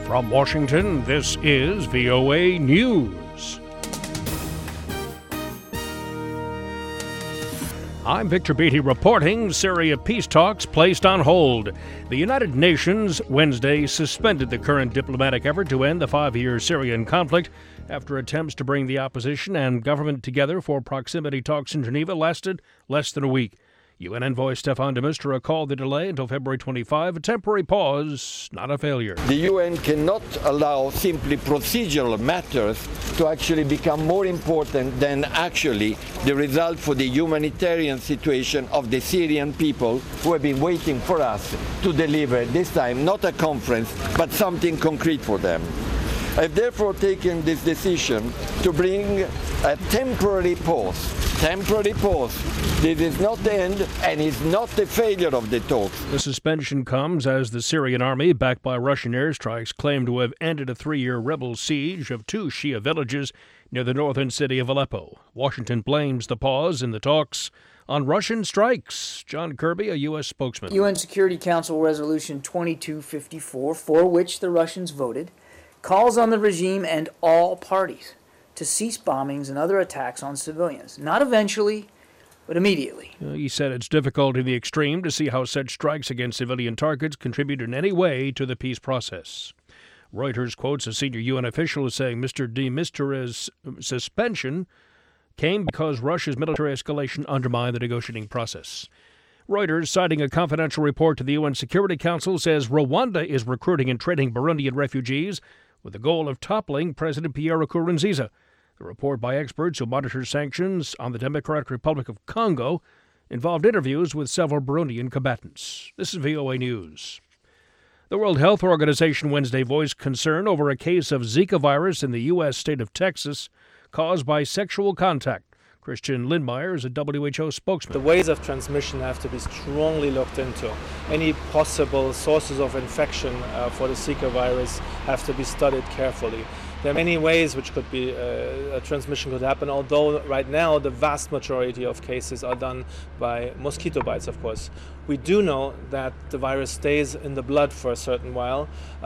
From Washington, this is VOA News. I'm Victor Beatty reporting Syria peace talks placed on hold. The United Nations Wednesday suspended the current diplomatic effort to end the 5-year Syrian conflict after attempts to bring the opposition and government together for proximity talks in Geneva lasted less than a week. UN envoy Staffan de Mistura called the delay until February 25 a temporary pause, not a failure. The UN cannot allow simply procedural matters to actually become more important than actually the result for the humanitarian situation of the Syrian people who have been waiting for us to deliver, this time not a conference, but something concrete for them. I've therefore taken this decision to bring a temporary pause. This is not the end and is not the failure of the talks. The suspension comes as the Syrian army, backed by Russian airstrikes, claimed to have ended a 3-year rebel siege of 2 Shia villages near the northern city of Aleppo. Washington blames the pause in the talks on Russian strikes. John Kirby, a U.S. spokesman. UN Security Council Resolution 2254, for which the Russians voted, calls on the regime and all parties to cease bombings and other attacks on civilians, not eventually, but immediately. He said it's difficult in the extreme to see how such strikes against civilian targets contribute in any way to the peace process. Reuters quotes a senior UN official as saying Mr. de Mistura's suspension came because Russia's military escalation undermined the negotiating process. Reuters, citing a confidential report to the UN Security Council, says Rwanda is recruiting and training Burundian refugees with the goal of toppling President Pierre Nkurunziza. The report by experts who monitor sanctions on the Democratic Republic of Congo involved interviews with several Burundian combatants. This is VOA News. The World Health Organization Wednesday voiced concern over a case of Zika virus in the U.S. state of Texas caused by sexual contact. Christian Lindmeier is a WHO spokesman. The ways of transmission have to be strongly looked into. Any possible sources of infection for the Zika virus have to be studied carefully. There are many ways which could be a transmission could happen, although right now the vast majority of cases are done by mosquito bites, of course. We do know that the virus stays in the blood for a certain while.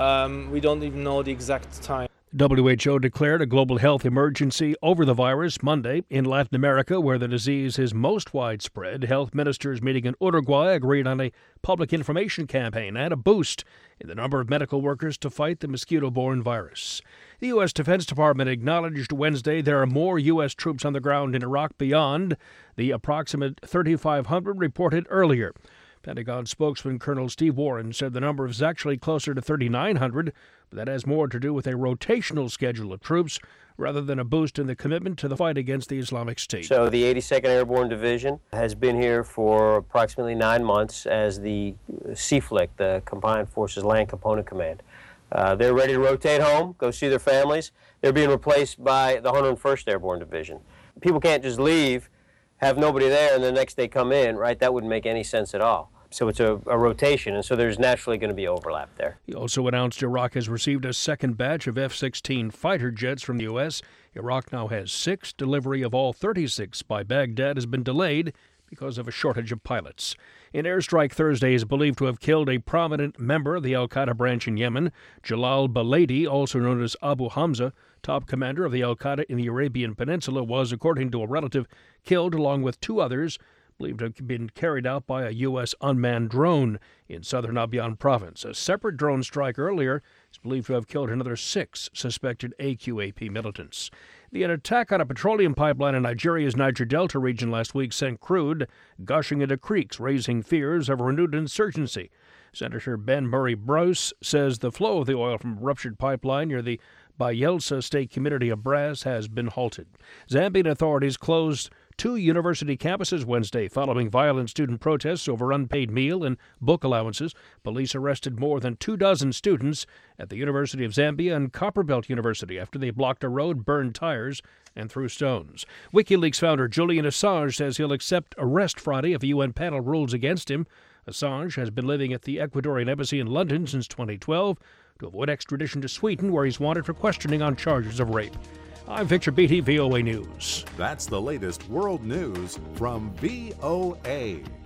We don't even know the exact time. WHO declared a global health emergency over the virus Monday in Latin America, where the disease is most widespread. Health ministers meeting in Uruguay agreed on a public information campaign and a boost in the number of medical workers to fight the mosquito-borne virus. The U.S. Defense Department acknowledged Wednesday there are more U.S. troops on the ground in Iraq beyond the approximate 3,500 reported earlier. Pentagon spokesman Colonel Steve Warren said the number is actually closer to 3,900, but that has more to do with a rotational schedule of troops rather than a boost in the commitment to the fight against the Islamic State. So the 82nd Airborne Division has been here for approximately 9 months as the CFLIC, the Combined Forces Land Component Command. They're ready to rotate home, go see their families. They're being replaced by the 101st Airborne Division. People can't just leave, have nobody there, and the next day come in, right? That wouldn't make any sense at all. So it's a rotation, and so there's naturally going to be overlap there. He also announced Iraq has received a second batch of F-16 fighter jets from the U.S. Iraq now has 6. Delivery of all 36 by Baghdad has been delayed because of a shortage of pilots. An airstrike Thursday is believed to have killed a prominent member of the al-Qaeda branch in Yemen. Jalal Baladi, also known as Abu Hamza, top commander of the al-Qaeda in the Arabian Peninsula, was, according to a relative, killed along with 2 others, believed to have been carried out by a U.S. unmanned drone in southern Abyan province. A separate drone strike earlier is believed to have killed another 6 suspected AQAP militants. The attack on a petroleum pipeline in Nigeria's Niger Delta region last week sent crude gushing into creeks, raising fears of renewed insurgency. Senator Ben Murray Brous says the flow of the oil from a ruptured pipeline near the Bayelsa state community of Brass has been halted. Zambian authorities closed 2 university campuses Wednesday following violent student protests over unpaid meal and book allowances. Police arrested more than 24 students at the University of Zambia and Copperbelt University after they blocked a road, burned tires, and threw stones. WikiLeaks founder Julian Assange says he'll accept arrest Friday if a UN panel rules against him. Assange has been living at the Ecuadorian embassy in London since 2012 to avoid extradition to Sweden, where he's wanted for questioning on charges of rape. I'm Victor Beatty, VOA News. That's the latest world news from VOA.